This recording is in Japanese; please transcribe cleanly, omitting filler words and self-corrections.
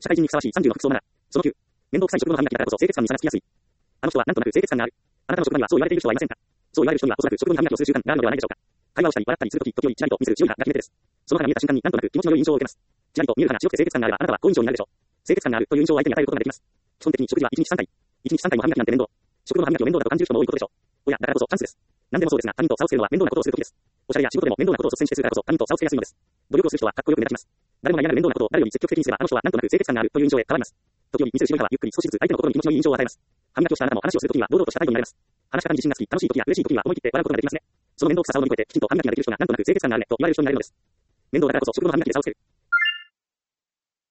社会人にふさわしい30の服装なら、その9、面倒くさい職場の歯磨きだからこそ清潔感に差がつきやすい。あの人はなんとなく清潔感がある。あなたの職場にはそう言われている人はいませんか？そう言われる人にはおそらく職場の歯磨きをする習慣があるのではないでしょうか。会話をしたり笑ったりするとき、時折ちらりと見せる強い歯が決め手です。その歯が見えた瞬間になんとなく気持ちの良い印象を受けます。ちらりと見える歯が白くて清潔感があれば、あなたは好印象になるでしょう。清潔感があるという印象を相手に与えることができます。基本的に食事は1日3回。1日3回も歯磨きなんて面倒。職場の歯磨きを面倒だと感じる人も多いことでしょう。おや、だからこそチャンスです。何でもそうですが、他人と差をつけるのは面倒なことをするときです。おしゃれや仕事でも面倒なことを率先してするからこそ他人と差をつけやすいのです。努力をする人はかっこよく目立ちます。誰もが嫌がる面倒なことを誰より積極的にすれば、あの人はなんとなく清潔感があるという印象へ変わります。時折見せる白い歯はゆっくり少しずつ相手の心に気持ちのいい印象を与えます。歯磨きをしたあなたも話をするときには堂々とした態度になれます。話し方に自信がつき、楽しいときや嬉しいときには思い切って笑うことができますね。その面倒くささを乗り越えて、きちんと歯磨きができる人がなんとなく清潔感があるねと言われる人になれるのです。面倒だからこそ職場の歯磨きで差をつける。